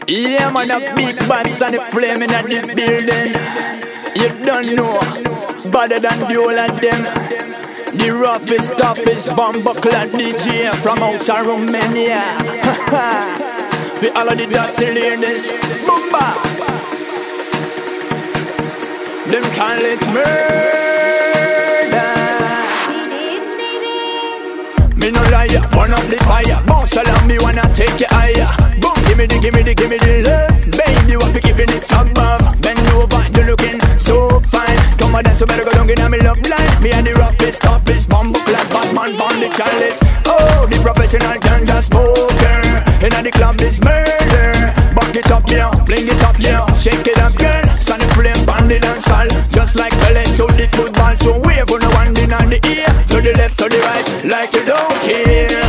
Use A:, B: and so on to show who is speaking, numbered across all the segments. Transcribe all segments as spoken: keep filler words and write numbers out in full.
A: Yeah, man, a big bats and the flaming at the building. You don't know, better than the whole of them. The roughest, toughest, bumbuckler D J from outside Romania. We all of the dirty ladies, boomba. Them can't let murder. Me no liar, burn up the fire. Bounce along, me wanna take you higher. Boom, give me the, give me the, give me the love. Baby, what we keeping it above. Bend over, you looking so fine. Come on, dance, so better go down in my love line. Me and the roughest, toughest, bumbuckler, Batman, born the chalice. Oh, the professional ganja smoker. Inna the club is murder. Back it up, yeah, fling it up, yeah. Shake it up, girl. Sunny flame, bandit and salt. Just like pellets, so the football. So wave on the one in on the ear. To the left, to the right, like you don't care.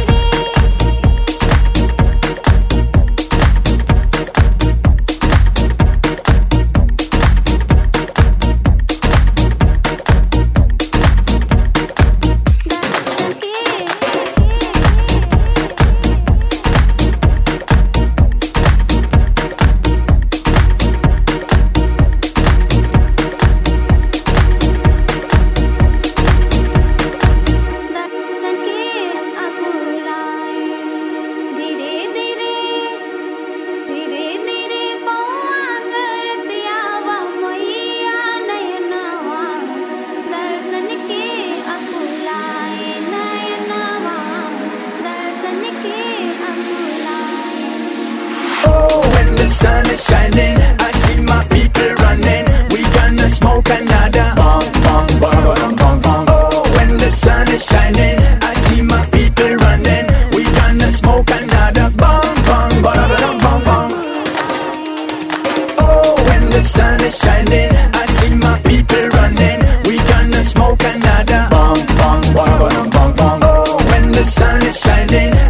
A: The sun is shining, I see my people running. We gonna smoke another bong, bong, bong, bong, bong, bong. Oh, when the sun is shining, I see my people running. We gonna smoke another bong, bong, bong, bong, bong, bong. Oh, when the sun is shining, I see my people running. We gonna smoke another bong, bong, bong, bong, bong, bong. Oh, when the sun is shining.